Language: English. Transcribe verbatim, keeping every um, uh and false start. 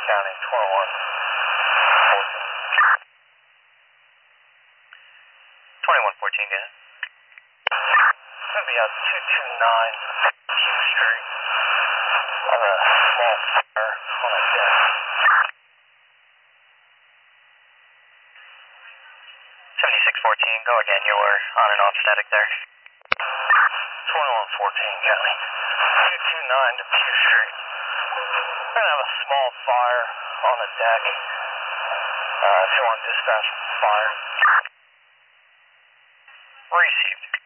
County, twenty-one fourteen. twenty-one fourteen, go ahead. It's going to be on two two nine Q Street. On a small fire on a deck. seventy-six fourteen, go again, you were on and off static there. twenty-one fourteen County, two two nine to Q Street. We're going to have a small fire on the deck. Uh, if you want dispatch fire. Received.